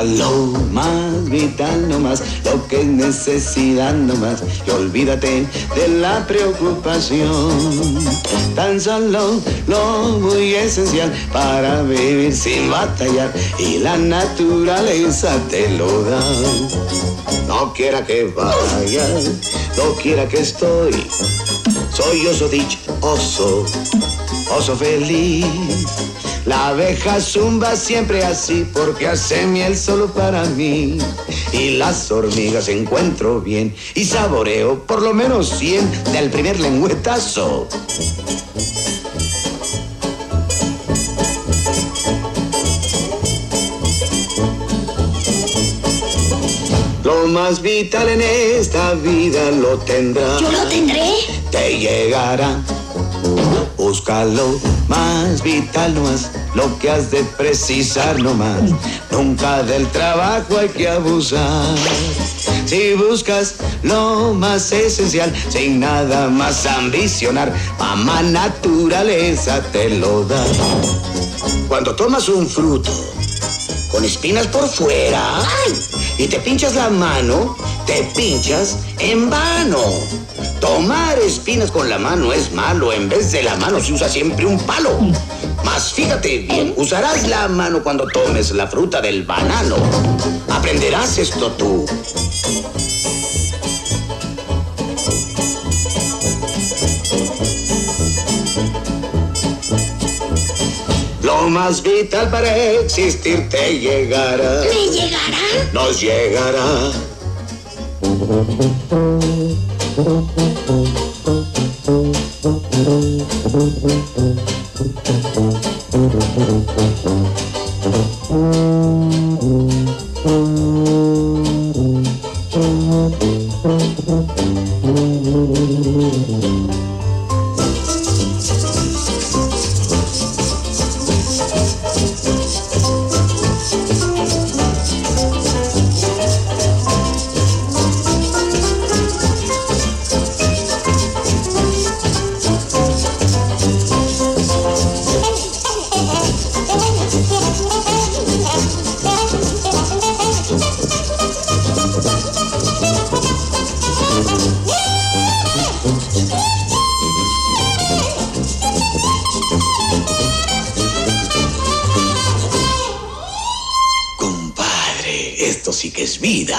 Busca lo más vital nomás, lo que es necesidad nomás, y olvídate de la preocupación. Tan solo lo muy esencial para vivir sin batallar, y la naturaleza te lo da. No quiera que vaya, no quiera que estoy, soy oso dichoso, oso feliz. La abeja zumba siempre así porque hace miel solo para mí. Y las hormigas encuentro bien y saboreo por lo menos 100 del primer lengüetazo. Lo más vital en esta vida lo tendrás. ¿Yo lo tendré? Te llegará. Búscalo más vital nomás, lo que has de precisar nomás. Nunca del trabajo hay que abusar. Si buscas lo más esencial, sin nada más ambicionar, mamá naturaleza te lo da. Cuando tomas un fruto con espinas por fuera, ¡ay!, y te pinchas la mano, te pinchas en vano. Tomar espinas con la mano es malo. En vez de la mano se usa siempre un palo. Mas fíjate bien, usarás la mano cuando tomes la fruta del banano. Aprenderás esto tú. Lo más vital para existir te llegará. ¿Me llegará? Nos llegará. Esto sí que es vida.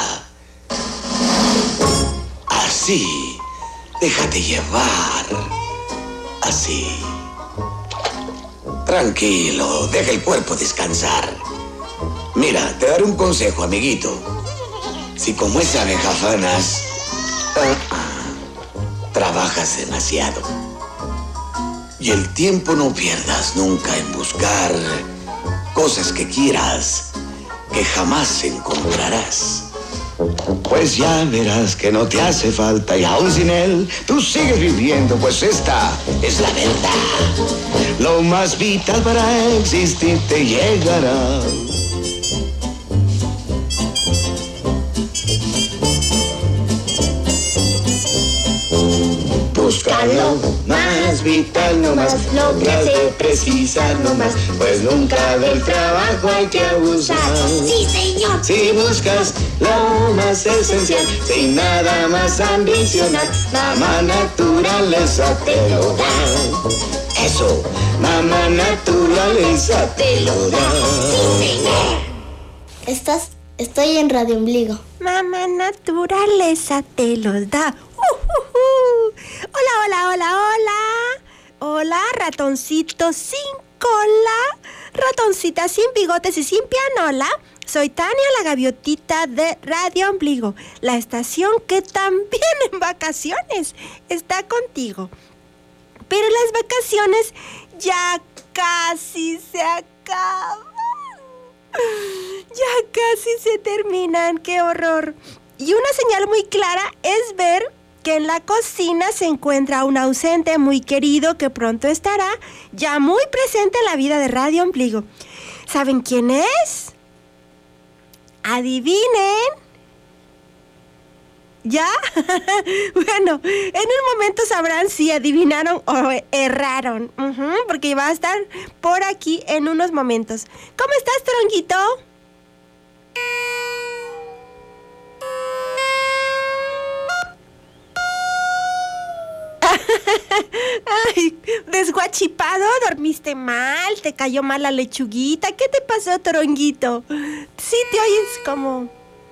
Así, déjate llevar. Así. Tranquilo, deja el cuerpo descansar. Mira, te daré un consejo, amiguito. Si como esa abeja afanas, trabajas demasiado. Y el tiempo no pierdas nunca en buscar cosas que quieras, que jamás encontrarás. Pues ya verás que no te hace falta, y aún sin él tú sigues viviendo, pues esta es la verdad. Lo más vital para existir te llegará. Buscarlo más vital nomás, lo que has de precisar nomás, pues nunca del trabajo hay que abusar. Sí, señor. Si buscas lo más esencial, sin nada más ambicionar, mamá naturaleza te lo da. Eso, mamá naturaleza te lo da. Sí, señor. Estoy en Radio Ombligo. Mamá naturaleza te los da. Hola, hola, hola, hola. Hola, ratoncito sin cola, ratoncita sin bigotes y sin pianola. Soy Tania, la gaviotita de Radio Ombligo, la estación que también en vacaciones está contigo. Pero las vacaciones ya casi se acaban. Ya casi se terminan, qué horror. Y una señal muy clara es ver que en la cocina se encuentra un ausente muy querido que pronto estará ya muy presente en la vida de Radio Ombligo. ¿Saben quién es? ¿Adivinen? ¿Ya? Bueno, en un momento sabrán si adivinaron o erraron, porque va a estar por aquí en unos momentos. ¿Cómo estás, Tronquito? Ay, desguachipado, dormiste mal, te cayó mal la lechuguita. ¿Qué te pasó, toronguito? Sí, te oyes como...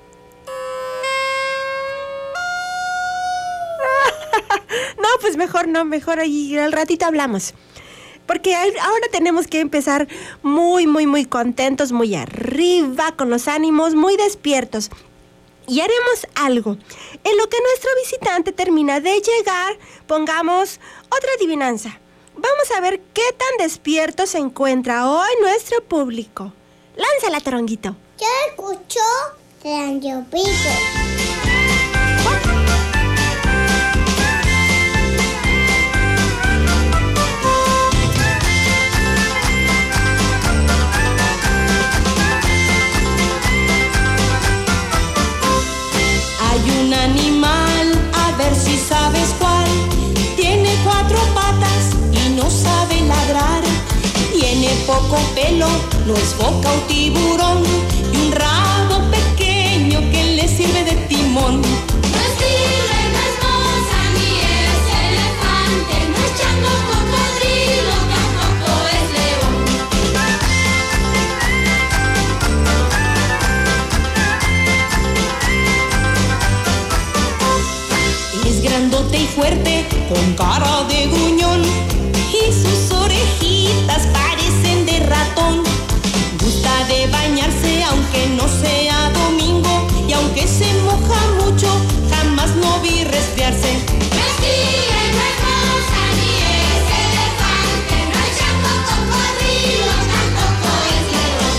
No, pues mejor no, mejor ahí al ratito hablamos. Porque ahora tenemos que empezar muy, muy, muy contentos, muy arriba, con los ánimos muy despiertos. Y haremos algo. En lo que nuestro visitante termina de llegar, pongamos otra adivinanza. Vamos a ver qué tan despierto se encuentra hoy nuestro público. Lánzala, toronguito. Yo escucho Radio Bligo. Un animal, a ver si sabes cuál. Tiene 4 patas y no sabe ladrar. Tiene poco pelo, no es foca o tiburón. Y un rabo pequeño que le sirve de timón. No es tigre, no es moza, ni es elefante. No es chango, cocodrilo, tampoco es león. Es grandote y fuerte, con cara de gruñón, y sus orejitas parecen de ratón. Gusta de bañarse aunque no sea domingo, y aunque se moja mucho, jamás lo vi resfriarse. No es tigre, no es moza, ni es elefante. No es chango, cocodrilo, tampoco es león.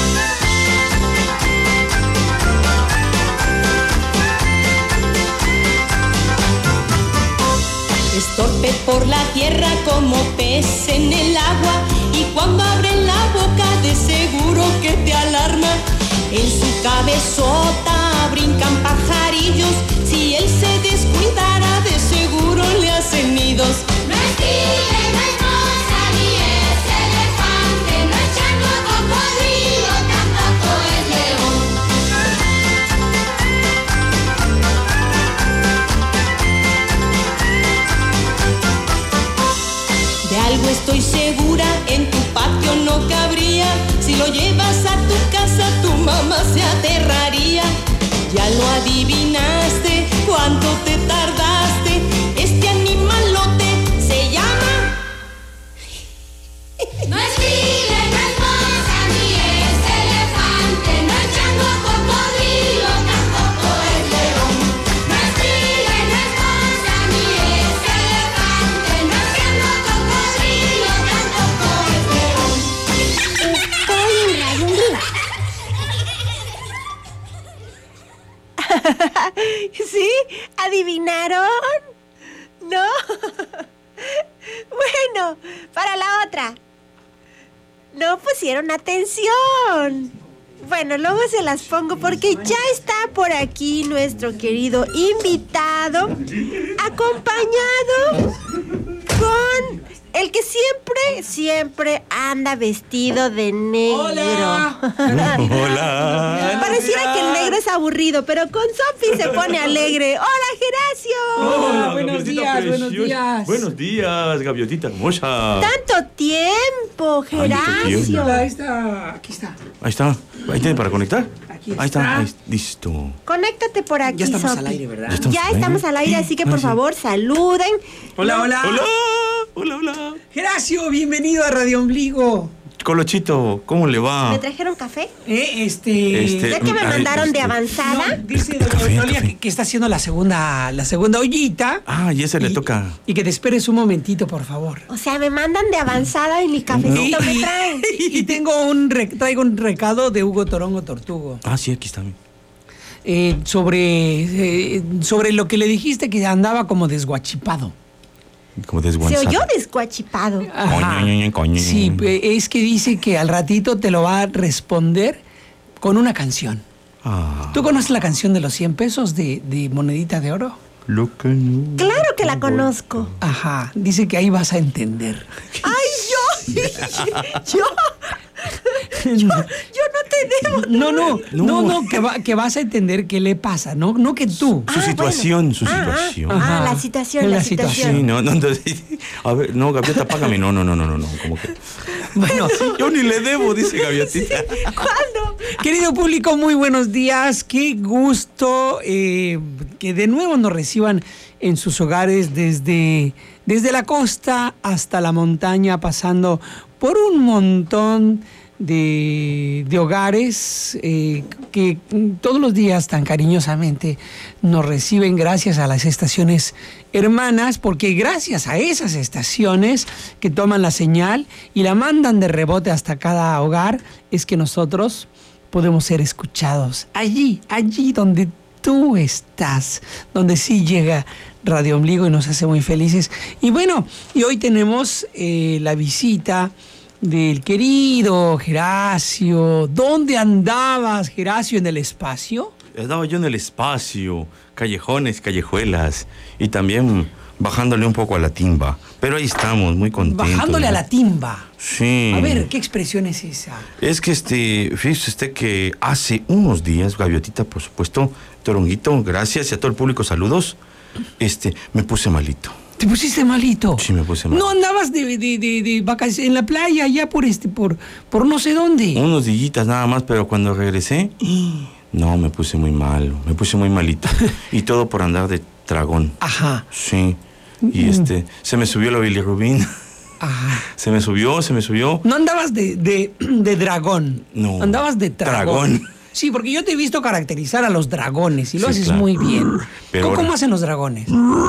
Es torpe por la tierra como pez en el agua, y cuando abre la boca de seguro que te alarma. En su cabezota brincan pajarillos, si él se descuidara de seguro le hacen nidos. No es tigre, no es moza, ni es elefante. No es chango, cocodrilo, tampoco es león. De algo estoy segura, en tu patio no cabría. Si lo llevas a tu casa, tu mamá se aterraría. Ya lo adivinaste, cuánto te tardaste. Este animalote se llama... No es tigre, no es moza, ni es elefante. No es chango, cocodrilo, tampoco es león. No es tigre, no es moza, ni es elefante. No es chango, cocodrilo, tampoco es león. Estoy en Radio Bligo. ¿Sí? ¿Adivinaron? ¿No? Bueno, para la otra. No pusieron atención. Bueno, luego se las pongo porque ya está por aquí nuestro querido invitado, acompañado con el que siempre anda vestido de negro. Hola. Pareciera que el negro es aburrido, pero con Sofi se pone alegre. ¡Hola, Geracio! Hola, buenos gaviotita días, buenos preciosa. días. Buenos días, gaviotita hermosa. ¡Tanto tiempo, Geracio! tiempo. Ahí está, aquí está. Ahí está. Ahí tiene para conectar. Aquí Ahí está. está. Ahí, listo. Conéctate por aquí, Ya estamos Sofi. al aire, ¿verdad? Ya estamos al aire, así que por sí. favor saluden. Hola, hola. Hola. Hola, hola. Geracio, bienvenido a Radio Ombligo. Colochito, ¿cómo le va? ¿Me trajeron café? Ya que me mandaron de avanzada. dice Café, Doña café. que está haciendo la segunda ollita. Ah, y ese le Y- toca. Y que te esperes un momentito, por favor. O sea, me mandan de avanzada y ni cafecito me traen. Y tengo traigo un recado de Hugo Torongo Tortugo. Ah, sí, aquí está. Sobre lo que le dijiste que andaba como desguachipado. Como Se desguanzado. oyó desguachipado. Ajá. Coño. Sí, es que dice que al ratito te lo va a responder con una canción. Ah, ¿Tú conoces la canción de los 100 pesos de Monedita de Oro? lo que no. Claro que la conozco. Ajá, dice que ahí vas a entender. ¡Ay, yo! Yo no te No, que vas a entender qué le pasa, no que tú. Su situación. La situación. Sí, no, entonces, a ver, no, Gaviota, págame. No, como que... Bueno, yo ni le debo, dice Gaviotita. ¿Cuándo? Querido público, muy buenos días. Qué gusto que de nuevo nos reciban en sus hogares desde la costa hasta la montaña, pasando por un montón de hogares que todos los días tan cariñosamente nos reciben gracias a las estaciones hermanas, porque gracias a esas estaciones que toman la señal y la mandan de rebote hasta cada hogar, es que nosotros podemos ser escuchados allí donde tú estás, donde sí llega Radio Ombligo y nos hace muy felices. Y bueno, y hoy tenemos la visita del querido Geracio. ¿Dónde andabas, Geracio, en el espacio? Andaba yo en el espacio, callejones, callejuelas, y también bajándole un poco a la timba. Pero ahí estamos, muy contentos. Bajándole a la timba. Sí. A ver, ¿qué expresión es esa? Es que fíjese usted que hace unos días, Gaviotita, por supuesto, Toronguito, gracias, y a todo el público, saludos, me puse malito. ¿Te pusiste malito? Sí, me puse malito. ¿No andabas de vacaciones en la playa, allá por no sé dónde? Unos días nada más, pero cuando regresé, no, me puse muy mal, me puse muy malito. Y todo por andar de dragón. Ajá. Sí. Y se me subió la bilirrubina. Ajá. Se me subió. No andabas de dragón. No. Andabas de dragón. Sí, porque yo te he visto caracterizar a los dragones y lo haces muy bien. Pero ¿Cómo hacen los dragones?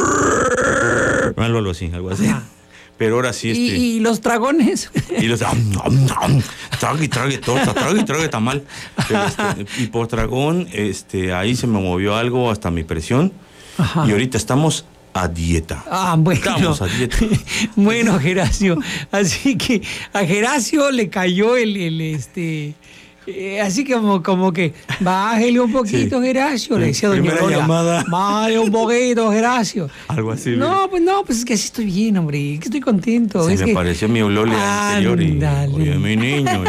Algo así. Ajá. Pero ahora sí ¿Y los dragones? Y los trague torta, trague tamal. Pero, y por dragón, ahí se me movió algo hasta mi presión. Ajá. Y ahorita estamos a dieta. Bueno. Estamos a dieta. Bueno, Geracio. Así que a Geracio le cayó así como que bájele un poquito, sí. Geracio, le decía doña Gloria. Llamada. Bájale un poquito, Geracio. Algo así. No, pues es que así estoy bien, hombre, que estoy contento. Se me pareció mi Eulalia anterior y oye, mi niño.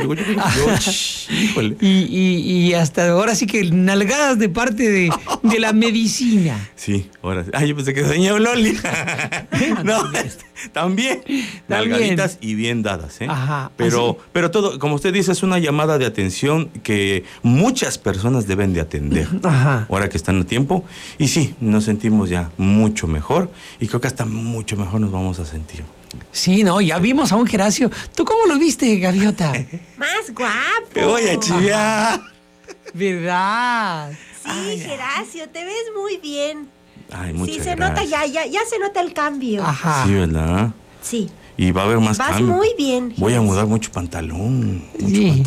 Y hasta ahora sí que nalgadas de parte de la medicina. Sí, ahora sí. Yo pensé que doña Eulalia. No, también. Nalgaditas y bien dadas, ¿eh? Ajá. Pero todo, como usted dice, es una llamada de atención que muchas personas deben de atender. Ajá. Ahora que están a tiempo. Y sí, nos sentimos ya mucho mejor. Y creo que hasta mucho mejor nos vamos a sentir. Sí, no, ya vimos a un Geracio. ¿Tú cómo lo viste, Gaviota? Más guapo. Te voy a chiviar. ¿Verdad? Sí, Geracio, te ves muy bien. Ay, muchas sí, se gracias. nota ya se nota el cambio. Ajá. Sí, ¿verdad? Sí. Y va a haber más Vas cambio. muy bien. Voy a mudar mucho pantalón. Sí.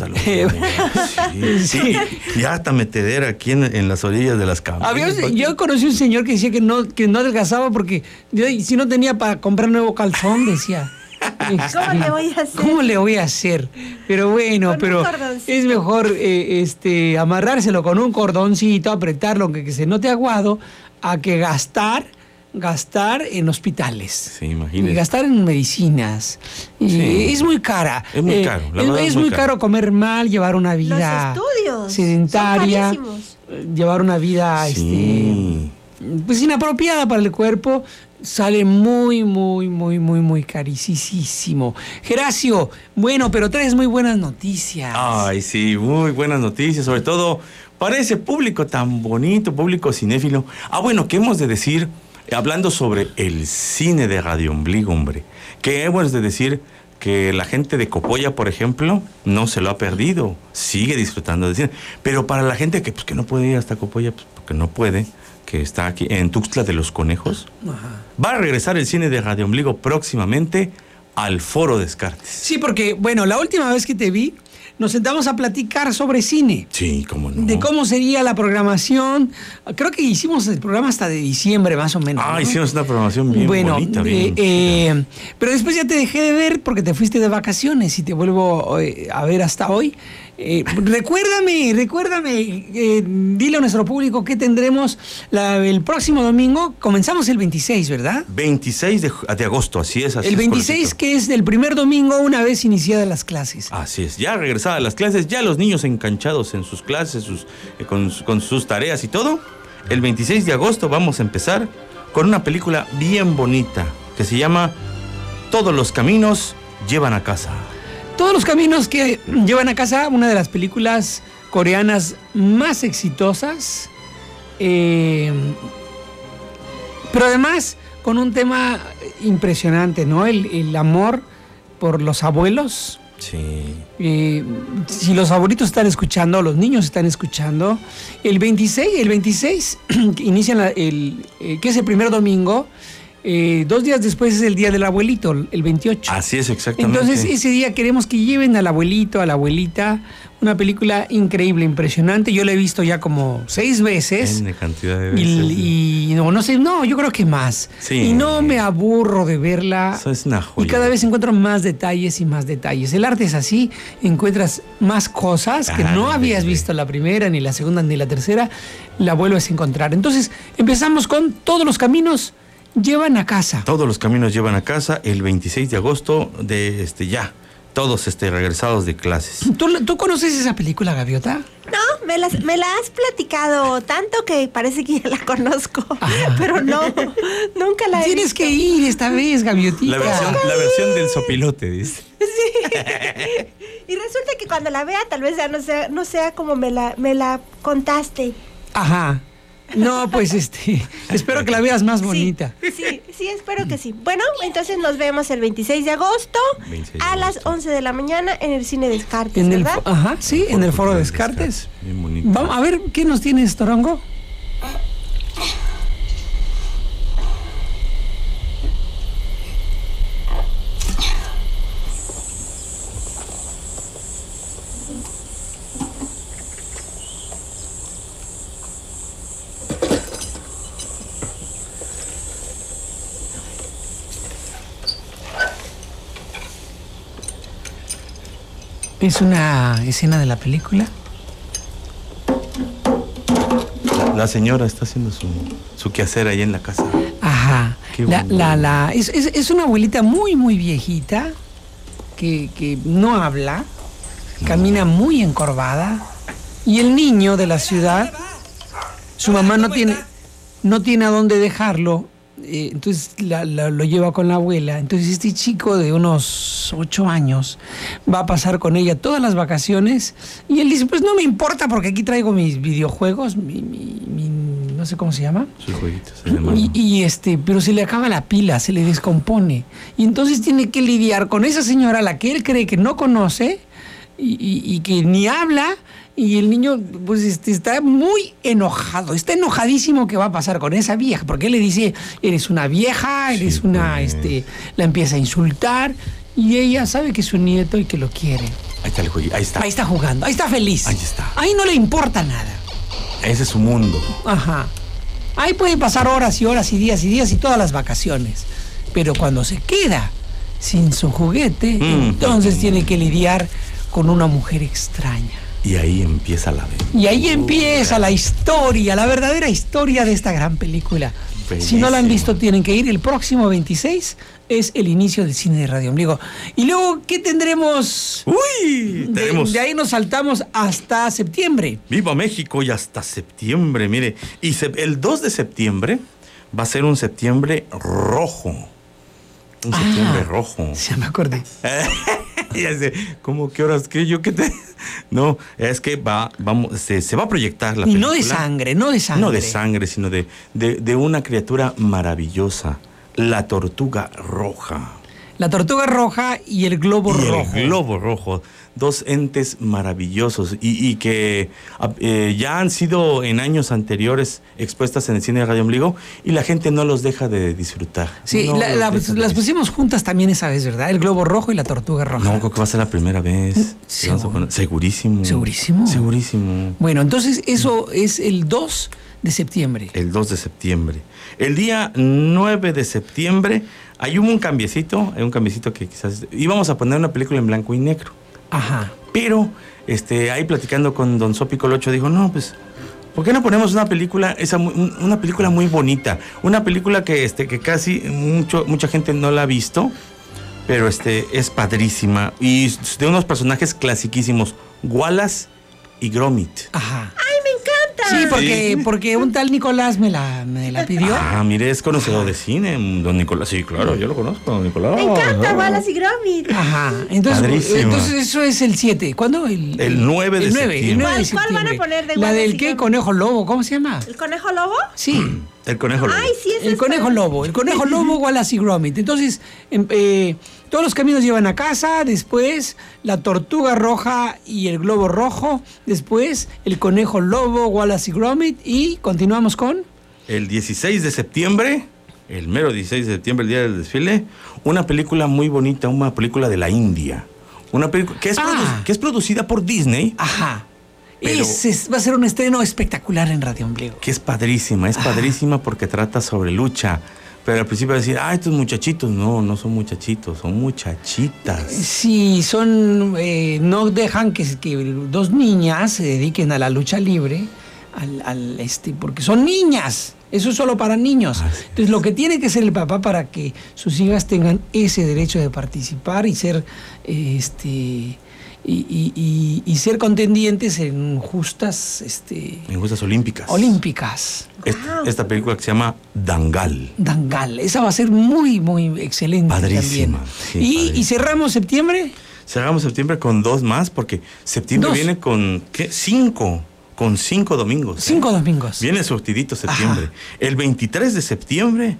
Sí. Ya hasta metedera aquí en las orillas de las camas. Yo conocí un señor que decía que no adelgazaba porque si no tenía para comprar nuevo calzón, decía. ¿Cómo le voy a hacer? ¿Cómo le voy a hacer? Pero bueno, Con un cordoncito. es mejor amarrárselo con un cordoncito, apretarlo que se note aguado, a que gastar en hospitales. Sí, imagínese. Y gastar en medicinas. Sí. Es muy cara. Es muy caro. La verdad Es muy caro comer mal, llevar una vida Los estudios sedentaria, son carísimos. llevar una vida Sí. pues inapropiada para el cuerpo. Sale muy, muy, muy, muy, muy carísimo. Geracio, bueno, pero traes muy buenas noticias. Ay, sí, muy buenas noticias, sobre todo para ese público tan bonito, público cinéfilo. Bueno, ¿qué hemos de decir? Hablando sobre el cine de Radio Ombligo, hombre. ¿Qué hemos de decir? Que la gente de Copolla, por ejemplo, no se lo ha perdido. Sigue disfrutando del cine. Pero para la gente que no puede ir hasta Copolla, pues porque no puede, que está aquí en Tuxtla de los Conejos, Ajá. va a regresar el cine de Radio Ombligo próximamente al Foro Descartes. Sí, porque, bueno, la última vez que te vi, nos sentamos a platicar sobre cine. Sí, cómo no. De cómo sería la programación. Creo que hicimos el programa hasta de diciembre, más o menos. ¿no? Hicimos una programación bien bonita. Pero después ya te dejé de ver porque te fuiste de vacaciones y te vuelvo a ver hasta hoy. Recuérdame, dile a nuestro público que tendremos el próximo domingo. Comenzamos el 26, ¿verdad? 26 de agosto, así es. Así el 26, es, que es el primer domingo una vez iniciadas las clases. Así es, ya regresadas las clases, ya los niños enganchados en sus clases, con sus tareas y todo. El 26 de agosto vamos a empezar con una película bien bonita que se llama Todos los caminos llevan a casa. Todos los caminos que llevan a casa, una de las películas coreanas más exitosas, pero además con un tema impresionante, ¿no? El amor por los abuelos. Sí. Si los abuelitos están escuchando, los niños están escuchando, el 26 que inician que es el primer domingo. 2 días después es el día del abuelito, el 28. Así es, exactamente. Entonces ese día queremos que lleven al abuelito, a la abuelita. Una película increíble, impresionante. Yo la he visto ya como 6 veces. En cantidad de veces. Y no sé, yo creo que más. Sí. Y no me aburro de verla. Eso es una joya. Y cada vez encuentro más detalles y más detalles. El arte es así, encuentras más cosas que no habías visto la primera, ni la segunda, ni la tercera. La vuelves a encontrar. Entonces empezamos con Todos los caminos llevan a casa. Todos los caminos llevan a casa el 26 de agosto de ya. Todos regresados de clases. ¿Tú conoces esa película, Gaviota? No, me la has platicado tanto que parece que ya la conozco. Pero no, nunca la he Tienes visto. que ir esta vez, Gaviotita. La versión del sopilote, dice. Sí. Y resulta que cuando la vea tal vez ya no sea como me la contaste. Ajá. No, pues espero que la veas más bonita. Sí, espero que sí. Bueno, entonces nos vemos el 26 de agosto a las 11 de la mañana en el Cine Descartes, ¿verdad? Ajá, sí, en el Foro Descartes. Bien bonito. Vamos a ver, ¿qué nos tienes, Torongo? Es una escena de la película. La señora está haciendo su quehacer ahí en la casa. Ajá. Qué bueno. Es una abuelita muy, muy viejita que no habla, camina muy encorvada. Y el niño de la ciudad, su mamá no tiene a dónde dejarlo. Entonces lo lleva con la abuela. Entonces este chico de unos 8 años va a pasar con ella todas las vacaciones y él dice, pues no me importa porque aquí traigo mis videojuegos, mi no sé cómo se llama. Sus jueguitos. Se llaman. Pero se le acaba la pila, se le descompone. Y entonces tiene que lidiar con esa señora a la que él cree que no conoce y que ni habla. Y el niño, pues, está muy enojado, está enojadísimo que va a pasar con esa vieja, porque él le dice, eres una vieja, eres una, la empieza a insultar, y ella sabe que es su nieto y que lo quiere. Ahí está el jueguito, ahí está. Ahí está jugando, ahí está feliz. Ahí está. Ahí no le importa nada. Ese es su mundo. Ajá. Ahí puede pasar horas y horas y días y todas las vacaciones. Pero cuando se queda sin su juguete, entonces tiene que lidiar con una mujer extraña. Y ahí empieza la aventura. Y ahí empieza la historia, la verdadera historia de esta gran película. Bellísimo. Si no la han visto, tienen que ir. El próximo 26 es el inicio del Cine de Radio Ombligo. Y luego, ¿qué tendremos? ¡Uy! Tenemos... De ahí nos saltamos hasta septiembre. ¡Viva México! Y hasta septiembre, mire. Y el 2 de septiembre va a ser un septiembre rojo. Un septiembre rojo. Ya me acordé. Ya sé, ¿cómo? ¿Qué horas? ¿Qué? ¿Yo qué te...? No, es que se va a proyectar la película. Y no de sangre. No de sangre, sino de una criatura maravillosa. La tortuga roja. La tortuga roja y el globo rojo. El globo rojo. 2 entes maravillosos y que ya han sido en años anteriores expuestas en el Cine de Radio Ombligo y la gente no los deja de disfrutar. Sí, las pusimos juntas también esa vez, ¿verdad? El globo rojo y la tortuga roja. No, creo que va a ser la primera vez. Segurísimo. ¿Segurísimo? Segurísimo. Bueno, entonces eso es el 2 de septiembre. El 2 de septiembre. El día 9 de septiembre hay un cambiecito que quizás íbamos a poner una película en blanco y negro. Ajá. Pero ahí platicando con don Sopi Colocho, dijo, no, pues, ¿por qué no ponemos una película, una película muy bonita? Una película que casi mucha gente no la ha visto, pero es padrísima. Y de unos personajes clasiquísimos, Wallace y Gromit. Ajá. ¡Ay, me encanta! Sí, porque un tal Nicolás me la pidió. Ah, mire, es conocedor de cine, don Nicolás. Sí, claro, yo lo conozco, don Nicolás. Me encanta Wallace y Gromit. Ajá. Entonces eso es el 7. ¿Cuándo? El 9 de septiembre. ¿Cuál van a poner de La Wallace del y qué, Gromit? conejo lobo, ¿cómo se llama? ¿El conejo lobo? Sí. El conejo lobo. Ay, sí, ese El es conejo lobo, Wallace y Gromit. Entonces, todos los caminos llevan a casa, después la tortuga roja y el globo rojo, después el conejo lobo, Wallace y Gromit, y continuamos con... El 16 de septiembre, el mero 16 de septiembre, el día del desfile, una película muy bonita, una película de la India. Una película que es producida por Disney. Ajá. Pero- Va a ser un estreno espectacular en Radio Ombligo. Que es padrísima porque trata sobre lucha. Pero al principio decir, estos muchachitos, no son muchachitos, son muchachitas. Sí, no dejan que dos niñas se dediquen a la lucha libre, porque son niñas. Eso es solo para niños. Entonces, lo que tiene que hacer el papá para que sus hijas tengan ese derecho de participar y ser y ser contendientes en justas En justas olímpicas. Esta película que se llama Dangal. Dangal. Esa va a ser muy, muy excelente. Padrísima. También. Sí, ¿Y padrísima. cerramos septiembre? Cerramos septiembre con 2 más porque septiembre viene con 5. Con 5 domingos. 5 domingos. Viene surtidito septiembre. El 23 de septiembre.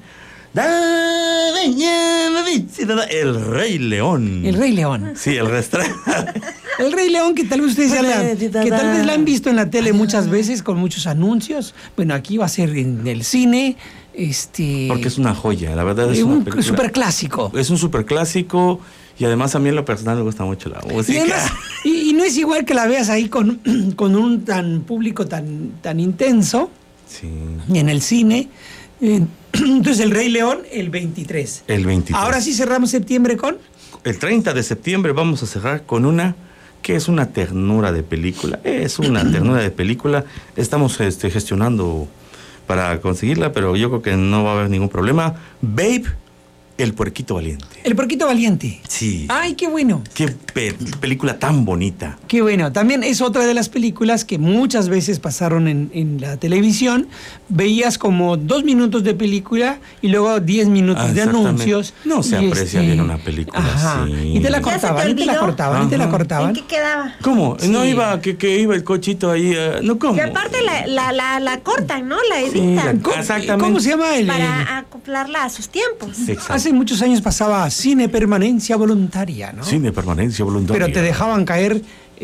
El Rey León. El Rey León. Sí, el resto. El Rey León, que tal vez ustedes tal vez la han visto en la tele muchas veces con muchos anuncios. Bueno, aquí va a ser en el cine. Porque es una joya, la verdad es una película. Súper clásico. Es un súper clásico y además a mí en lo personal me gusta mucho la música. Y, además, y no es igual que la veas ahí con un público tan intenso. Sí. En el cine. Entonces el Rey León el 23. El 23. Ahora sí cerramos septiembre con... El 30 de septiembre vamos a cerrar con una que es una ternura de película. Es una ternura de película. Estamos gestionando para conseguirla, pero yo creo que no va a haber ningún problema. Babe, el puerquito valiente. El puerquito valiente. Sí. Ay, qué bueno. Qué película tan bonita. Qué bueno. También es otra de las películas que muchas veces pasaron en la televisión. Veías como 2 minutos de película y luego 10 minutos de Exactamente. anuncios. No se aprecia bien una película así. Y te la ¿Ya se te cortaban, y te la olvidó? cortaban, y te la Ajá. cortaban. ¿En qué quedaba? ¿Cómo? Sí. No iba, que iba el cochito ahí. No, ¿cómo? Y aparte la cortan, ¿no? La Sí, editan. exactamente. ¿Cómo se llama el...? Para acoplarla a sus tiempos. Exacto. Hace muchos años pasaba cine permanencia voluntaria, ¿no? Cine permanencia voluntaria. Pero te dejaban caer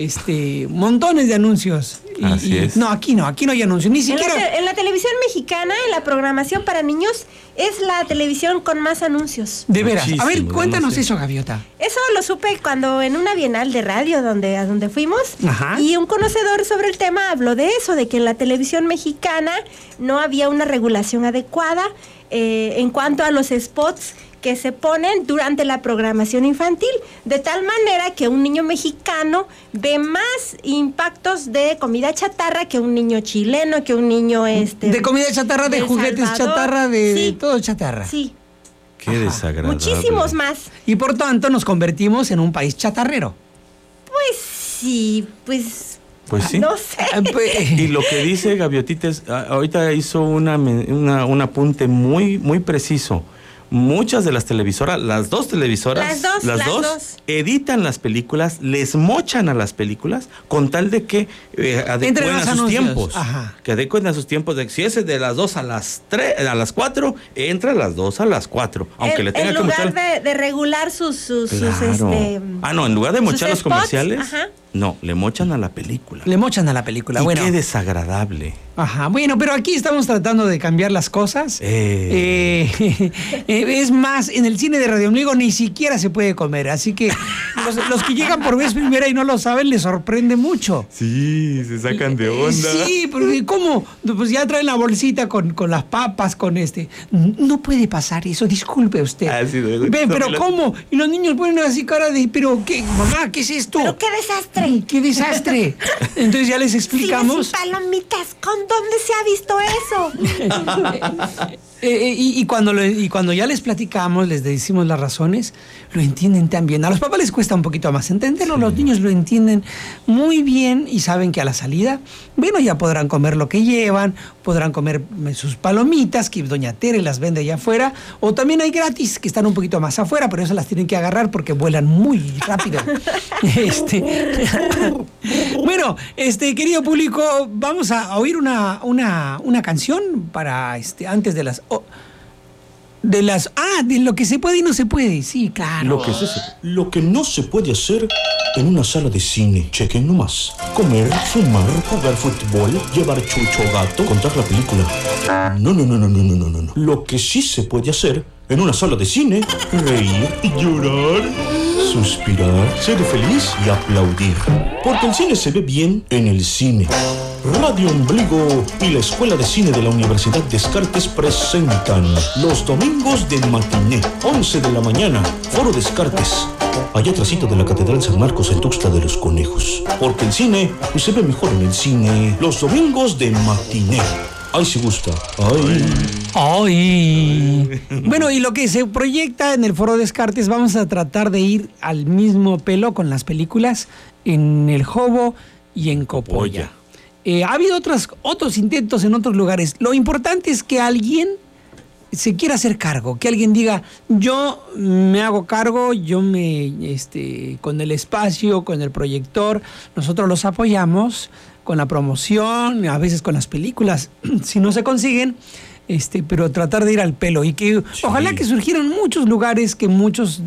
montones de anuncios. Así es. No, aquí no hay anuncios, ni siquiera... En la televisión mexicana, en la programación para niños, es la televisión con más anuncios. De veras. A ver, Muchísimo, cuéntanos demasiado. eso, Gaviota. Eso lo supe cuando en una bienal de radio a donde fuimos. Ajá. Y un conocedor sobre el tema habló de eso, de que en la televisión mexicana no había una regulación adecuada en cuanto a los spots que se ponen durante la programación infantil, de tal manera que un niño mexicano ve más impactos de comida chatarra que un niño chileno, que un niño de comida chatarra, de El juguetes Salvador. chatarra, de Sí. todo chatarra. Sí, Qué desagradable. muchísimos más. Y por tanto nos convertimos en un país chatarrero. Pues sí, pues Pues sí. no sé. Y lo que dice Gaviotita es, ahorita hizo un apunte muy, muy preciso. Muchas de las televisoras, las dos televisoras, Las dos. editan las películas, les mochan a las películas con tal de que adecuen los a sus anuncios. tiempos. Ajá. Que adecuen a sus tiempos. De, si es de las 2 a las 3, a las 4, entra a las 2 a las 4. Aunque le tenga en que lugar mochar. de regular sus Claro. No, en lugar de sus mochar los spots, comerciales, ajá. no, le mochan a la película. Le mochan a la película. Y Bueno. qué desagradable. Ajá. Bueno, pero aquí estamos tratando de cambiar las cosas. Es más, en el cine de Radio Ombligo ni siquiera se puede comer. Así que los que llegan por vez primera y no lo saben, les sorprende mucho. Sí, se sacan de onda. Sí, porque ¿cómo? Pues ya traen la bolsita con las papas, con este. No puede pasar eso, disculpe usted. Ah, sí, Ve, pero ¿cómo? Y los niños ponen así cara de, pero ¿qué, mamá, qué es esto? ¡Pero qué desastre! ¡Qué desastre! Entonces ya les explicamos. Cines y palomitas, ¿con dónde se ha visto eso? Y cuando ya les platicamos, les decimos las razones, lo entienden también. A los papás les cuesta un poquito más entenderlo, los niños lo entienden muy bien y saben que a la salida, bueno, ya podrán comer lo que llevan, podrán comer sus palomitas, que Doña Tere las vende allá afuera, o también hay gratis, que están un poquito más afuera, pero eso las tienen que agarrar porque vuelan muy rápido. Bueno, querido público, vamos a oír una canción para antes de las de lo que se puede y no se puede, sí, claro. Lo que no se puede hacer en una sala de cine, chequen nomás. Comer, fumar, jugar fútbol, llevar chucho o gato, contar la película. No. Lo que sí se puede hacer en una sala de cine, reír y llorar, suspirar, ser feliz y aplaudir. Porque el cine se ve bien en el cine. Radio Ombligo y la Escuela de Cine de la Universidad Descartes presentan los domingos de matiné, 11 de la mañana, Foro Descartes. Allá atrásito de la Catedral San Marcos en Tuxtla de los Conejos. Porque el cine se ve mejor en el cine. Los domingos de matiné. Ay, si gusta. Ay. Bueno, y lo que se proyecta en el Foro Descartes, vamos a tratar de ir al mismo pelo con las películas en El Jobo y en Copolla. Ha habido otros intentos en otros lugares. Lo importante es que alguien se quiera hacer cargo, que alguien diga, yo me hago cargo, yo con el espacio, con el proyector, nosotros los apoyamos con la promoción, a veces con las películas, si no se consiguen, pero tratar de ir al pelo y que ojalá que surgieran muchos lugares, que muchos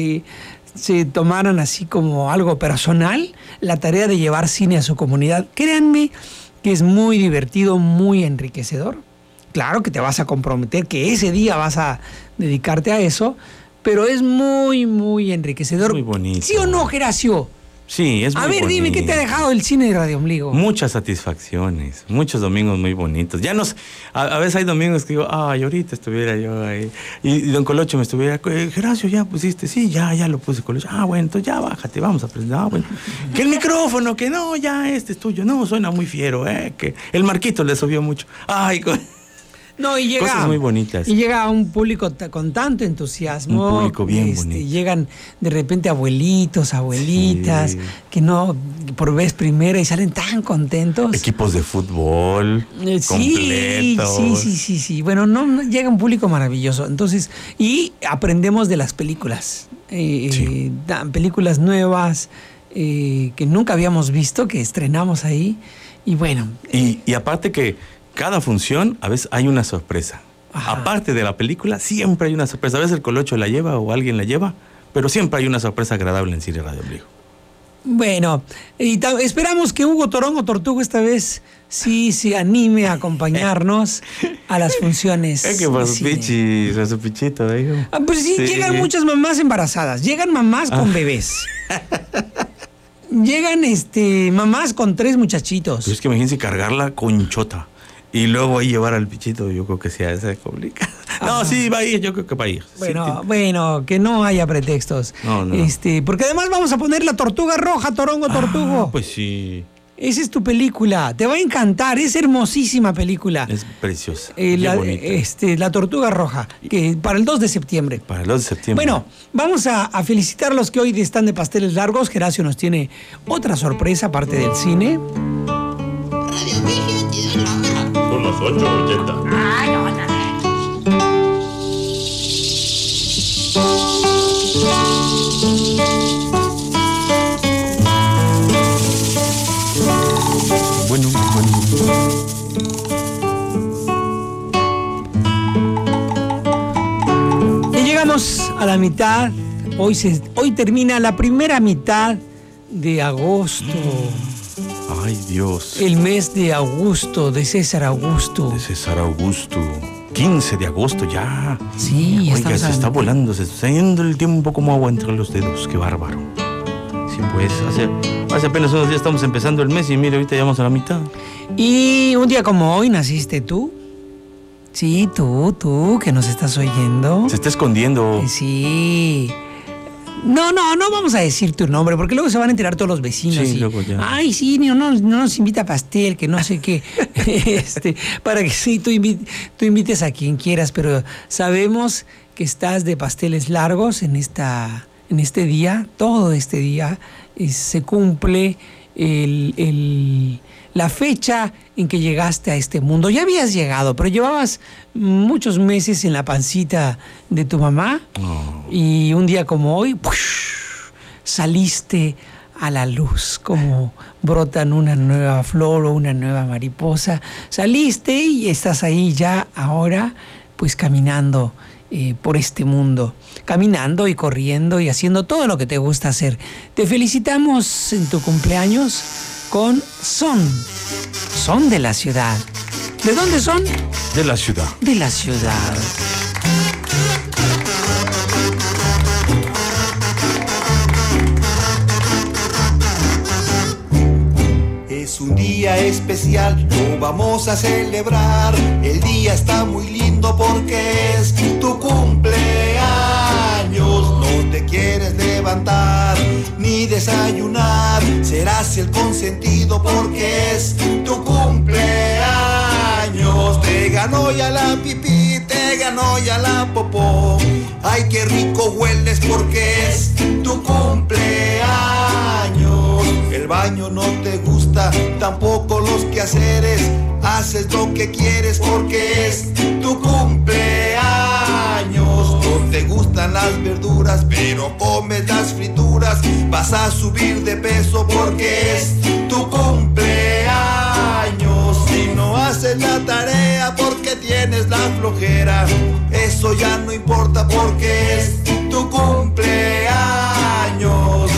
se tomaran así como algo personal la tarea de llevar cine a su comunidad. Créanme que es muy divertido, muy enriquecedor. Claro que te vas a comprometer, que ese día vas a dedicarte a eso, pero es muy, muy enriquecedor. Muy bonito. ¿Sí o no, Geracio? Sí, es muy bonito. A ver, dime, ¿qué te ha dejado el cine de Radio Ombligo? Muchas satisfacciones, muchos domingos muy bonitos. A veces hay domingos que digo, ay, ahorita estuviera yo ahí. Y don Colocho me estuviera, Geracio, ¿ya pusiste? Sí, ya lo puse, Colocho. Ah, bueno, entonces ya bájate, vamos a presentar. Ah, bueno. Que el micrófono, que no, ya este es tuyo. No, suena muy fiero, que el Marquito le subió mucho. Ay, no, y llega, cosas muy bonitas. Y llega a un público con tanto entusiasmo. Un público bien bonito. Llegan de repente abuelitos, abuelitas, sí, que no, por vez primera y salen tan contentos. Equipos de fútbol completos. Sí. Bueno, no, llega un público maravilloso. Entonces, y aprendemos de las películas. Películas nuevas que nunca habíamos visto, que estrenamos ahí. Y bueno. Y aparte que cada función, a veces hay una sorpresa. Ajá. Aparte de la película, siempre hay una sorpresa. A veces el Colocho la lleva o alguien la lleva, pero siempre hay una sorpresa agradable en Cine Radio Ombligo. Bueno, y esperamos que Hugo Torongo Tortuga esta vez sí se anime a acompañarnos a las funciones. Es que por su pichito, digo. Pues sí, llegan muchas mamás embarazadas, llegan mamás con bebés. Llegan mamás con 3 muchachitos. Pero es que imagínense cargarla con chota. Y luego ahí llevar al pichito, yo creo que sea esa complicada. No, sí, va a ir, yo creo que va a ir. Bueno, que no haya pretextos. No. Porque además vamos a poner La Tortuga Roja, Torongo Tortugo. Pues sí. Esa es tu película, te va a encantar, es hermosísima película. Es preciosa, La Tortuga Roja, que para el 2 de septiembre. Para el 2 de septiembre. Bueno, vamos a felicitar a los que hoy están de pasteles largos. Geracio nos tiene otra sorpresa aparte del cine. Son las 8:80. Bueno. Y llegamos a la mitad. Hoy termina la primera mitad de agosto. Ay, Dios. El mes de Augusto, de César Augusto. De César Augusto. 15 de agosto ya. Sí, ya Oiga, estamos se está a- volando, se está yendo el tiempo como agua entre los dedos. Qué bárbaro. Sí, pues, hace apenas unos días estamos empezando el mes y mire, ahorita ya vamos a la mitad. Y un día como hoy naciste tú. Sí, tú, que nos estás oyendo. Se está escondiendo. Sí. No vamos a decir tu nombre, porque luego se van a enterar todos los vecinos. Sí, y, luego ya. Ay, sí, no nos invita a pastel, que no sé qué. Para que sí, tú invites a quien quieras, pero sabemos que estás de pasteles largos en este día, todo este día, se cumple la fecha en que llegaste a este mundo. Ya habías llegado, pero llevabas muchos meses en la pancita de tu mamá. Y un día como hoy, ¡push!, saliste a la luz, como brotan una nueva flor o una nueva mariposa. Saliste y estás ahí ya ahora, pues caminando por este mundo, caminando y corriendo y haciendo todo lo que te gusta hacer. Te felicitamos en tu cumpleaños con Son de la ciudad. ¿De dónde son? De la ciudad. De la ciudad. Es un día especial, lo vamos a celebrar. El día está muy lindo porque es tu cumpleaños. No te quieres levantar ni desayunar. Serás el consentido porque es tu cumpleaños. Te ganó ya la pipí, te ganó ya la popó. Ay, qué rico hueles porque es tu cumpleaños. El baño no te gusta, tampoco los quehaceres. Haces lo que quieres porque es tu cumpleaños. No te gustan las verduras, pero comes las frituras. Vas a subir de peso porque es tu cumpleaños. Si no haces la tarea porque tienes la flojera, eso ya no importa porque es tu cumpleaños.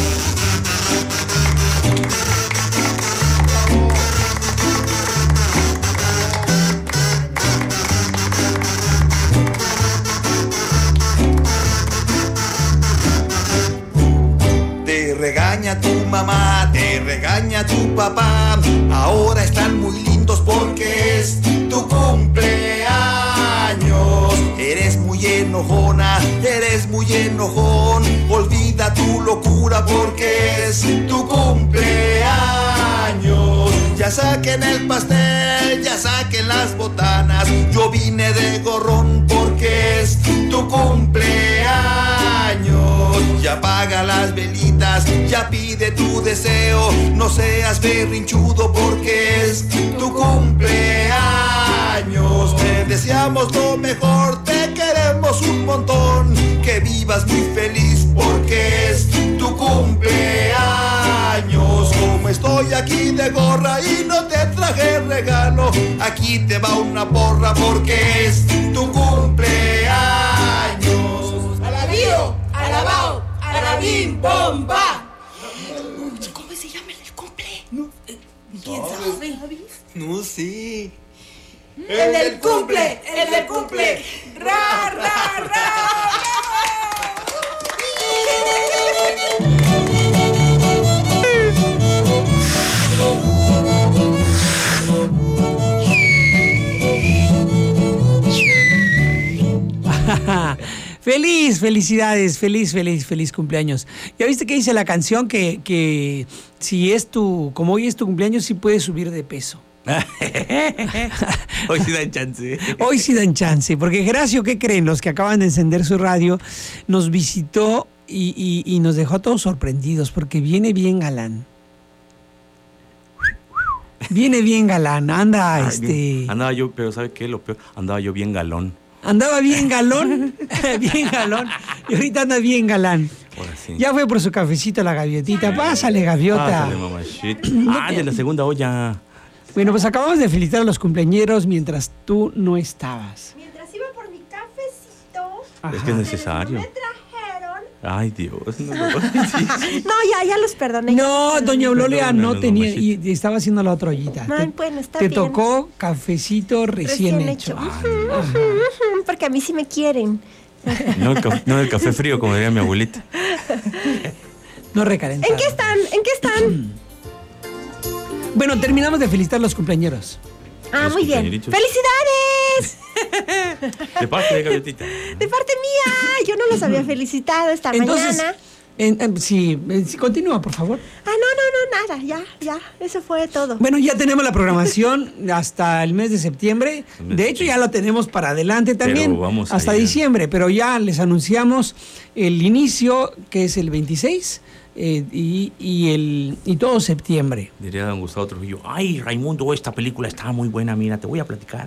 Te regaña tu mamá, te regaña tu papá. Ahora están muy lindos porque es tu cumpleaños. Eres muy enojona, eres muy enojón. Olvida tu locura porque es tu cumpleaños. Ya saquen el pastel, ya saquen las botanas. Yo vine de gorrón porque es tu cumpleaños. Ya apaga las velitas, ya pide tu deseo. No seas berrinchudo porque es tu cumpleaños. Te deseamos lo mejor, te queremos un montón. Que vivas muy feliz porque es tu cumpleaños. Como estoy aquí de gorra y no te traje regalo, aquí te va una porra porque es tu cumpleaños. ¡Alabío! ¡Alabao! ¡Alabim! ¡Bomba! ¿Cómo se llama el cumple? ¿Quién sabe? No sé. ¡El del cumple! ¡El del cumple! ¡Ra, ra, ra! Felicidades, feliz cumpleaños. ¿Ya viste que dice la canción que si es como hoy es tu cumpleaños, sí puedes subir de peso? Hoy sí dan chance. Hoy sí dan chance, porque Geracio, ¿qué creen? Los que acaban de encender su radio, nos visitó y nos dejó todos sorprendidos, porque viene bien galán. Viene bien galán, anda, Andaba yo, pero ¿sabe qué? Lo peor, andaba yo bien galón. Andaba bien galón, bien galón, y ahorita anda bien galán. Ahora sí. Ya fue por su cafecito a la gaviotita. Pásale, gaviota. Pásale, mamachita. De la segunda olla. Bueno, pues acabamos de felicitar a los cumpleañeros mientras tú no estabas. Mientras iba por mi cafecito, Es que es necesario. me trajeron Ay, Dios. No, No, ya los perdoné. No, doña Eulalia no tenía, machito. y estaba haciendo la otra ollita. Ay, bueno, está te bien. tocó cafecito recién hecho. Porque a mí sí me quieren. No el café frío, como diría mi abuelita. No recalentado. ¿En qué están? Bueno, terminamos de felicitar a los cumpleañeros. Los Muy bien. compañeritos. ¡Felicidades! De parte de Gaviotita. De parte mía. Yo no los había felicitado esta Entonces, mañana. sí, continúa, por favor. No, nada. Ya. Eso fue todo. Bueno, ya tenemos la programación hasta el mes de septiembre. De hecho, ya la tenemos para adelante también. Pero vamos hasta allá. diciembre. Pero ya les anunciamos el inicio, que es el 26, y todo septiembre. Diría don Gustavo Trujillo, ay, Raimundo, esta película está muy buena, mira, te voy a platicar.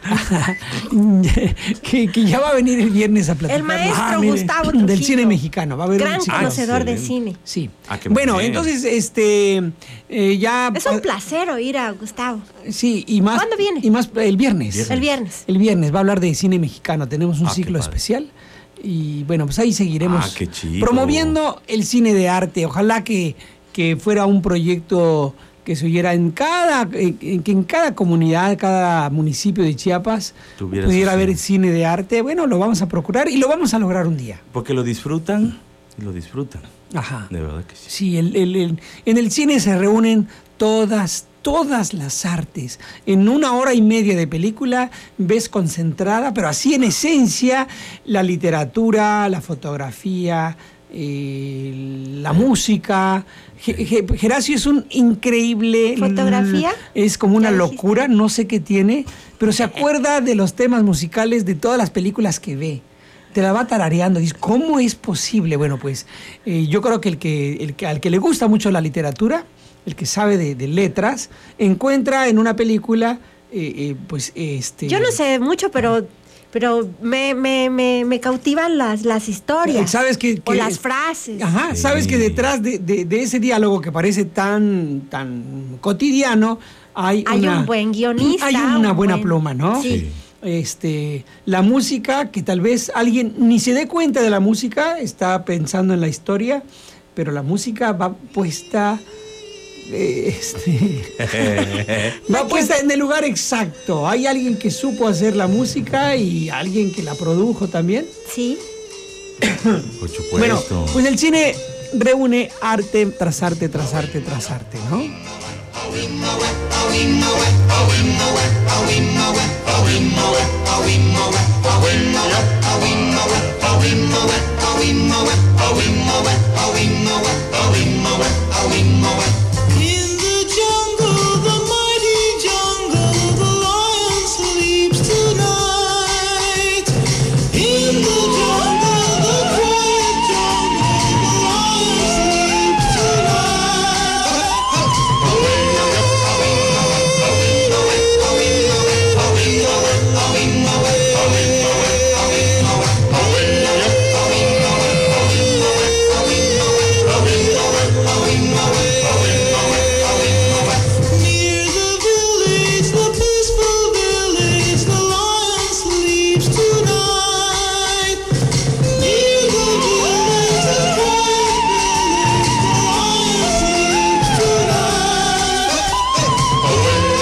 que ya va a venir el viernes a platicar. El maestro Gustavo Trujillo. Del cine mexicano. Va a haber Gran un cine. conocedor de excelente. cine. Sí. Qué Bueno, bien. entonces, ya... Es un placer oír a Gustavo. Sí, y más... ¿Cuándo viene? Y más el viernes. El viernes. El viernes va a hablar de cine mexicano. Tenemos un Ah, qué ciclo padre. especial. Y bueno, pues ahí seguiremos Qué chido. promoviendo el cine de arte. Ojalá que fuera un proyecto que se oyera que en cada comunidad, cada municipio de Chiapas Tuviera pudiera su haber cine. cine de arte. Bueno, lo vamos a procurar y lo vamos a lograr un día. Porque lo disfrutan y lo disfrutan. Ajá. De verdad que sí. Sí, en el cine se reúnen todas las artes. En 1 hora y media de película ves concentrada, pero así en esencia, la literatura, la fotografía, la música. Geracio es un increíble... ¿Fotografía? Es como una ¿Ya dijiste? locura, no sé qué tiene, pero se acuerda de los temas musicales de todas las películas que ve. Te la va tarareando. Dices, ¿cómo es posible? Bueno, pues yo creo que al que le gusta mucho la literatura, el que sabe de letras, encuentra en una película, Yo no sé mucho, pero me cautivan las historias. ¿Sabes que o las frases. Ajá, Sí. sabes que detrás de ese diálogo que parece tan cotidiano, hay un buen guionista. Hay una buena buen- pluma, ¿no? Sí. La música, que tal vez alguien ni se dé cuenta de la música, está pensando en la historia, pero la música va puesta... va puesta en el lugar exacto. Hay alguien que supo hacer la música y alguien que la produjo también. Sí. Por supuesto. Bueno, pues el cine reúne arte tras arte tras arte tras arte, ¿no? In the jungle, the mighty jungle, the lion sleeps tonight. In the jungle, the quiet jungle, the lion sleeps Near the village, the peaceful village, the lion sleeps tonight. Near the village, the quiet village, the lion sleeps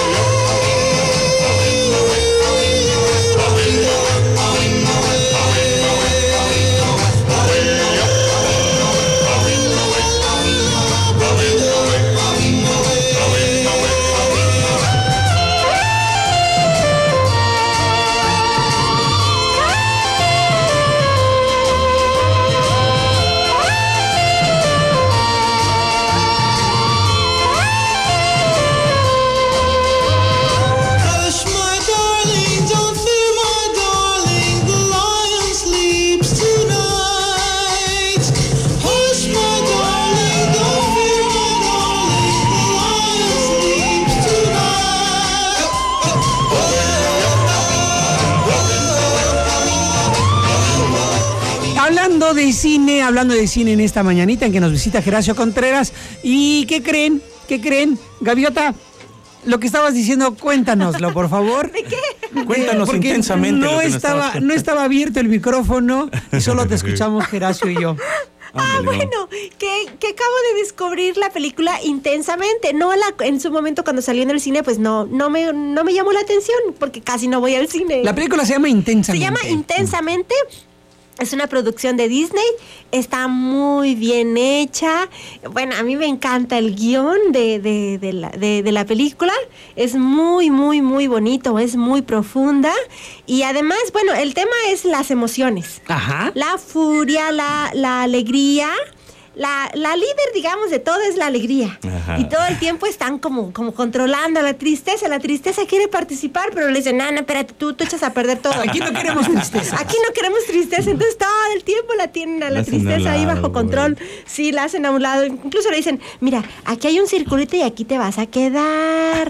Hush, my darling, don't fear, my darling, the lion sleeps tonight. Hush, my darling, don't fear, my darling, the lion sleeps tonight. Hablando de cine en esta mañanita en que nos visita Geracio Contreras. ¿Y qué creen? ¿Qué creen? Gaviota, lo que estabas diciendo, cuéntanoslo, por favor. ¿De qué? Cuéntanos Porque intensamente. no lo que nos estabas estaba, contando. no estaba abierto el micrófono y solo te escuchamos Geracio y yo. Ándale, no. Bueno, que acabo de descubrir la película Intensamente. No en su momento cuando salió en el cine, pues no me llamó la atención, porque casi no voy al cine. La película se llama Intensamente. Se llama Intensamente. Es una producción de Disney, está muy bien hecha. Bueno, a mí me encanta el guión de la película. Es muy, muy, muy bonito, es muy profunda. Y además, bueno, el tema es las emociones. Ajá. La furia, la alegría. La líder, digamos, de todo es la alegría. Ajá. Y todo el tiempo están como controlando la tristeza. La tristeza quiere participar, pero le dicen, no, espérate, tú echas a perder todo. Aquí no queremos tristeza. Aquí no queremos tristeza. Entonces todo el tiempo la tienen a la hacen tristeza a un ahí lado, bajo control. Sí, la hacen a un lado. Incluso le dicen, mira, aquí hay un circulito y aquí te vas a quedar.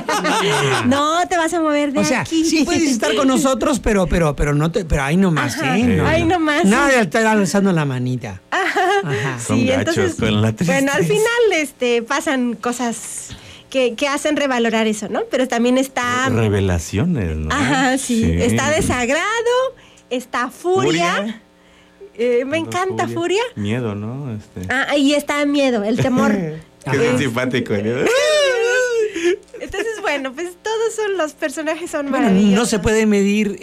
No te vas a mover de O sea, aquí. sí puedes estar con nosotros, pero no te, pero ahí nomás, Ajá, ¿eh? ahí nomás. Nada de estar alzando la manita. Ajá. Son gachos con la tristeza. bueno, al final pasan cosas que hacen revalorar eso, ¿no? Pero también está... Revelaciones, ¿no? Ajá, sí. Está desagrado, está furia. Me encanta furia. Miedo, ¿no? Y está miedo, el temor. Qué simpático, ¿no? Entonces, bueno, pues todos los personajes son Bueno, maravillosos. no se puede medir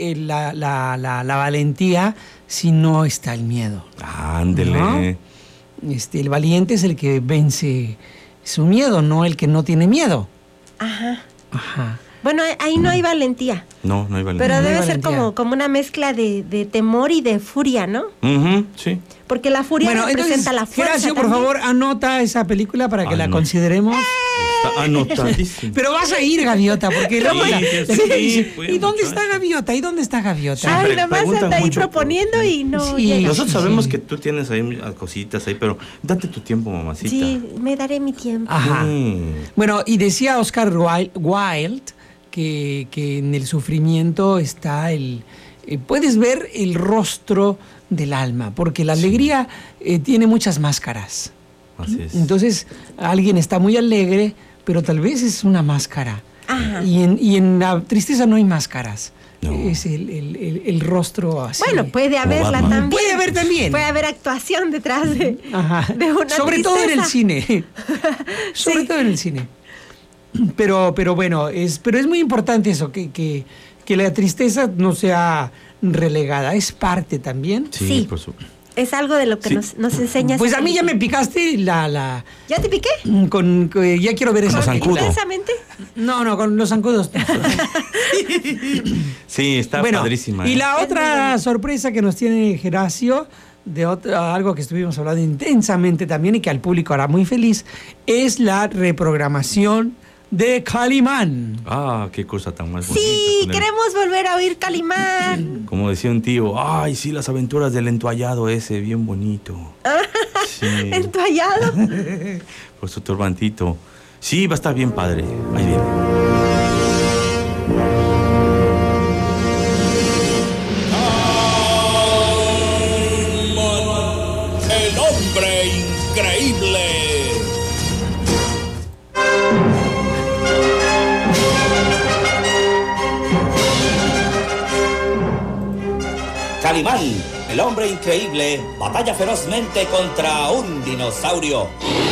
la valentía si no está el miedo. Ándele. ¿No? El valiente es el que vence su miedo, no el que no tiene miedo. Ajá. Ajá. Bueno, ahí no hay valentía. No hay valentía. Pero No hay debe ser valentía. como una mezcla de temor y de furia, ¿no? Ujú, sí. Porque la furia Bueno, representa entonces, la fuerza. Geracio, por también. favor, anota esa película para que la consideremos. Está anotadísimo. Pero vas a ir, Gaviota, porque luego Sí, la sí, gente dice, pues, ¿y dónde muchacho. está Gaviota? ¿Y dónde está Gaviota? Ay, Siempre nomás preguntan anda ahí mucho por- proponiendo y no Sí. llega. Nosotros Sí, sabemos sí. que tú tienes ahí cositas ahí, pero date tu tiempo, mamacita. Sí, me daré mi tiempo. Ajá. Mm. Bueno, y decía Oscar Wilde que en el sufrimiento está puedes ver el rostro del alma, porque la alegría tiene muchas máscaras. Así es. Entonces, alguien está muy alegre, pero tal vez es una máscara. Ajá. Y en la tristeza no hay máscaras. No. Es el rostro así. Bueno, puede haberla Batman. también. Puede haber también. Puede haber actuación detrás de una Sobre todo en el tristeza. cine. Sobre Sí. todo en el cine. Pero bueno, es muy importante eso, que la tristeza no sea relegada, es parte también. Sí. por supuesto. Es algo de lo que Sí. nos enseña. Pues esa a mí ya me película. picaste la ¿Ya te piqué? ya quiero ver esa Los película. zancudos. Intensamente. No, con los zancudos. Sí, está Bueno, padrísima. y la otra sorpresa que nos tiene Geracio, algo que estuvimos hablando intensamente también y que al público hará muy feliz, es la reprogramación de Calimán. Ah, qué cosa tan más bonita. Sí, con el- queremos volver a oír Calimán. Como decía un tío, ay, sí, las aventuras del entoallado ese, bien bonito. Sí, Entoallado. por su turbantito. Sí, va a estar bien padre. Ahí viene. El hombre increíble. Calimán, el hombre increíble, batalla ferozmente contra un dinosaurio.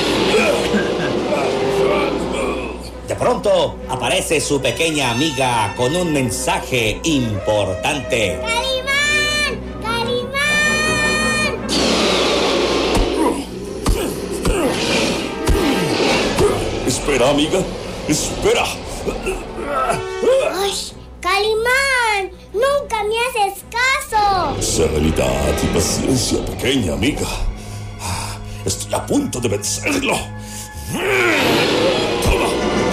De pronto aparece su pequeña amiga con un mensaje importante. ¡Calimán! ¡Calimán! Espera, amiga. Espera. ¡Ay! ¡Calimán! ¡Nunca me haces caso! Serenidad y paciencia, pequeña amiga. Estoy a punto de vencerlo. Toma.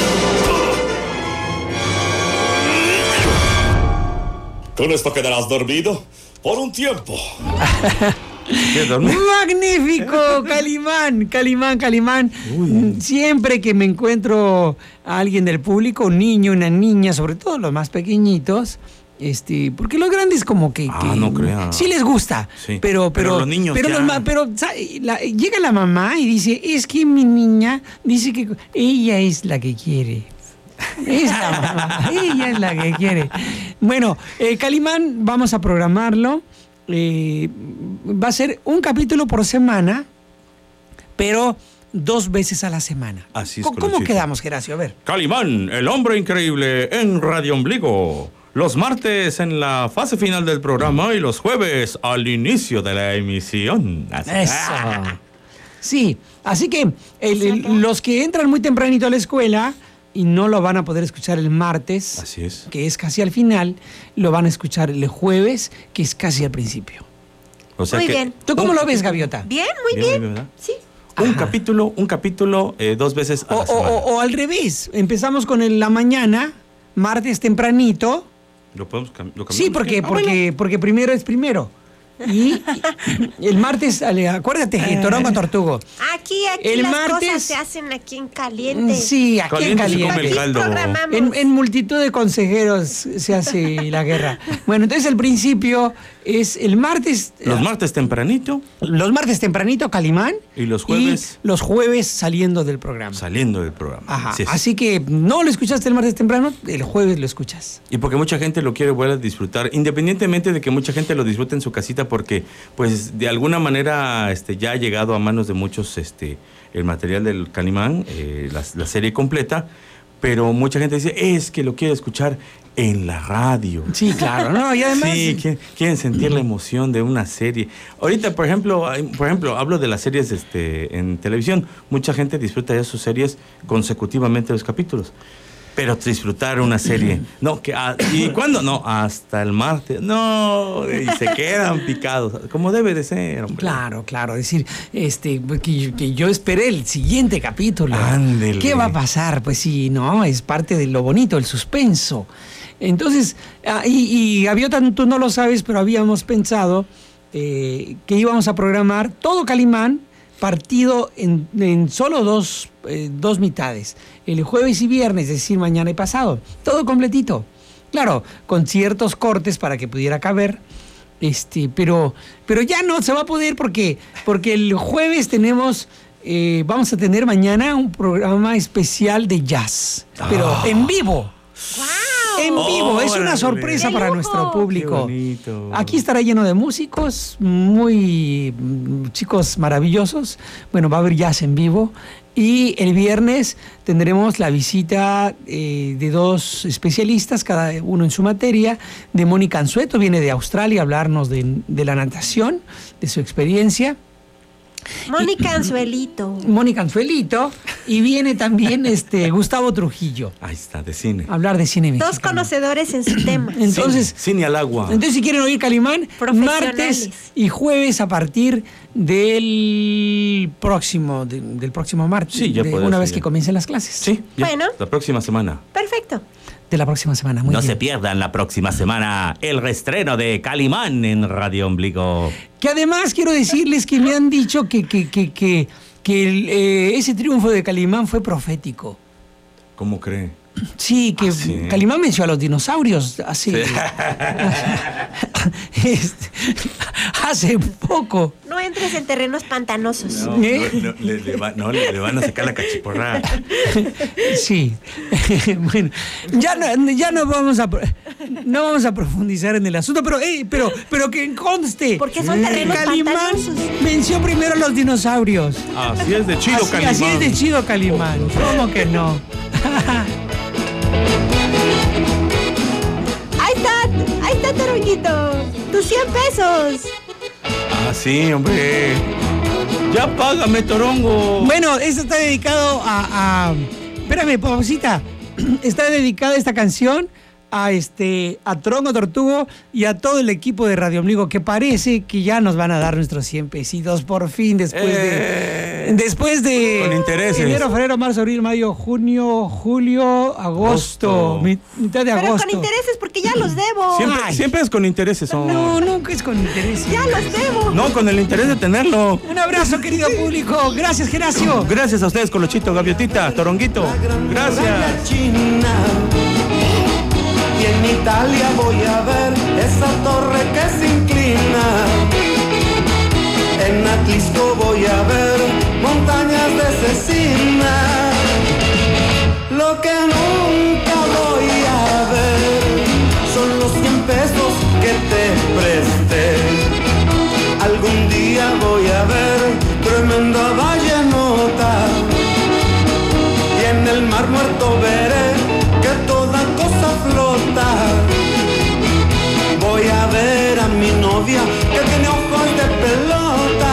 Con esto quedarás dormido por un tiempo. ¿Qué, dormir? ¡Magnífico! Calimán. Siempre que me encuentro a alguien del público, un niño, una niña, sobre todo los más pequeñitos, porque los grandes como que no crea. sí les gusta, Sí. pero Pero los niños ya. llega la mamá y dice, es que mi niña dice que ella es la que quiere. Es la mamá, ella es la que quiere. Bueno, Calimán, vamos a programarlo va a ser un capítulo por semana, pero 2 veces a la semana. Así es. ¿Cómo quedamos, Geracio? A ver. Calimán, el hombre increíble en Radio Ombligo. Los martes en la fase final del programa y los jueves al inicio de la emisión. Eso. Sí, así que los que entran muy tempranito a la escuela y no lo van a poder escuchar el martes, así es, que es casi al final, lo van a escuchar el jueves, que es casi al principio. O sea muy que, bien. ¿Tú cómo lo ves, Gaviota? Bien, muy bien. ¿verdad? Sí. Un capítulo, 2 veces a la semana. O al revés, empezamos con la mañana, martes tempranito. ¿Lo cambiamos? Sí, porque primero es primero. Y el martes, acuérdate, Torongo Tortugo. Aquí el las martes, cosas se hacen aquí en caliente. Sí, aquí en caliente. Aquí programamos. En multitud de consejeros se hace la guerra. Bueno, entonces el principio es el martes. Los martes tempranito. Los martes tempranito, Calimán. Y los jueves. Y los jueves saliendo del programa. Saliendo del programa. Ajá. Así que no lo escuchaste el martes temprano, el jueves lo escuchas. Y porque mucha gente lo quiere volver a disfrutar, independientemente de que mucha gente lo disfrute en su casita, porque pues de alguna manera ya ha llegado a manos de muchos el material del Calimán, la serie completa, pero mucha gente dice, es que lo quiero escuchar en la radio. Sí, claro, ¿no? Y además... Sí, quieren sentir la emoción de una serie. Ahorita, por ejemplo, hablo de las series en televisión. Mucha gente disfruta ya sus series consecutivamente los capítulos. Pero disfrutar una serie, no, ¿y cuándo? No, hasta el martes, no, y se quedan picados, como debe de ser, hombre. Claro, decir, que yo esperé el siguiente capítulo. Ándele. ¿Qué va a pasar? Pues sí, no, es parte de lo bonito, el suspenso. Entonces, y Gaviota, tú no lo sabes, pero habíamos pensado que íbamos a programar todo Calimán partido en solo dos mitades, el jueves y viernes, es decir, mañana y pasado, todo completito. Claro, con ciertos cortes para que pudiera caber, pero ya no se va a poder porque el jueves vamos a tener mañana un programa especial de jazz, pero en vivo. ¡Wow! En vivo, es una sorpresa para nuestro público. Aquí estará lleno de músicos, chicos maravillosos. Bueno, va a haber jazz en vivo. Y el viernes tendremos la visita de 2 especialistas, cada uno en su materia. De Mónica Anzueto, viene de Australia a hablarnos de la natación, de su experiencia. Mónica Anzuelito. Y viene también Gustavo Trujillo. Ahí está, de cine. Hablar de cine mexicano. 2 conocedores en su tema. Entonces, cine al agua. Entonces, si quieren oír Calimán, martes y jueves a partir del próximo martes. Sí, ya una vez que comiencen las clases. Sí, ya, bueno. La próxima semana. Perfecto. De la próxima semana, muy No bien. se pierdan la próxima semana el reestreno de Calimán en Radio Ombligo. Que además quiero decirles que me han dicho que ese triunfo de Calimán fue profético. ¿Cómo cree? Sí, que sí. Calimán venció a los dinosaurios hace poco. No entres en terrenos pantanosos. No, le van a sacar la cachiporra. Sí. Bueno, ya no vamos a profundizar en el asunto, pero que conste. Porque son terrenos Calimán pantanosos. venció primero a los dinosaurios. Así es de chido, Calimán. Así es de chido, Calimán. ¿Cómo que no? Ahí está, Toronguito. Tus 100 pesos. Ah, sí, hombre. Ya págame, Torongo. Bueno, esto está dedicado a espérame, pausita. Está dedicada esta canción a Torongo Tortugo y a todo el equipo de Radio Ombligo, que parece que ya nos van a dar nuestros 100 pesitos por fin después de con intereses. Enero, febrero, marzo, abril, mayo, junio, julio, agosto. Mitad de agosto. Pero con intereses porque ya los debo. Siempre es con intereses. No, nunca es con intereses. Ya los debo. No, con el interés de tenerlo. Un abrazo, querido público. Gracias, Geracio. Gracias a ustedes, Colochito, Gaviotita, Toronguito. Gracias. Y en Italia voy a ver esa torre que se inclina. En Atlisco voy a ver montañas de cecina. Lo que nunca voy a ver son los 100 pesos que te presté. otra vallenota. Y en el mar muerto veré que toda cosa flota. Voy a ver a mi novia que tiene ojos de pelota.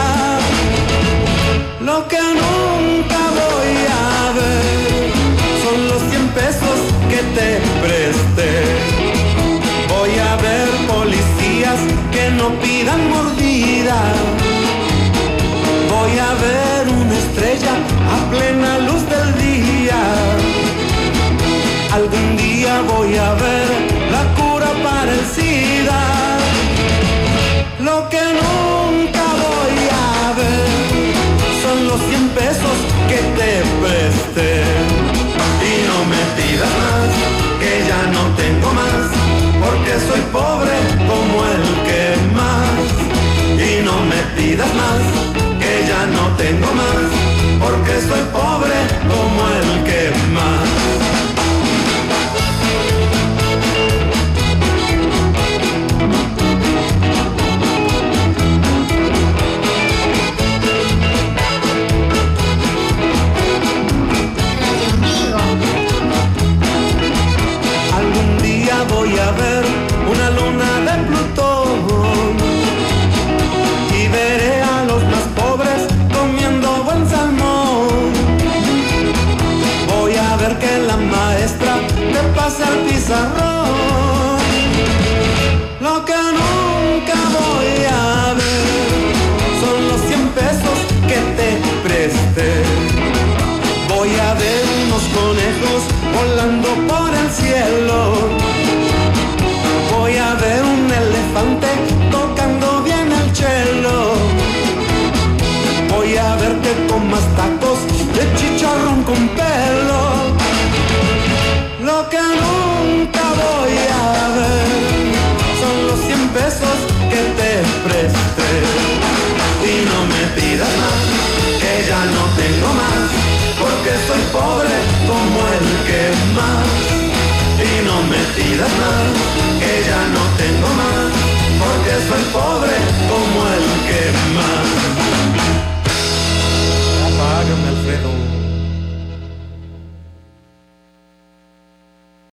Lo que nunca voy a ver son los 100 pesos que te presté. Voy a ver policías que no pidan mordida. Voy a ver una estrella a plena luz del día. Algún día voy a ver la cura para el SIDA. Lo que nunca voy a ver son los 100 pesos que te presté. Y no me pidas más, que ya no tengo más, porque soy pobre como el que más. Y no me pidas más, que ya no tengo más, porque soy pobre como el que más. Algún día voy a ver una luna de Plutón y veré a los más pobres comiendo buen salmón. Voy a ver que la maestra te pasa el pizarrón. Lo que nunca voy a ver son los 100 pesos que te presté. Voy a ver unos conejos volando por el cielo. Voy a ver un elefante tocando bien el cello. Voy a ver que comas tacos de chicharrón con pelo. Lo que nunca voy a ver son los 100 pesos que te presté. Y no me pidas más, que ya no tengo más, porque soy pobre como el que más. Y no me pidas más,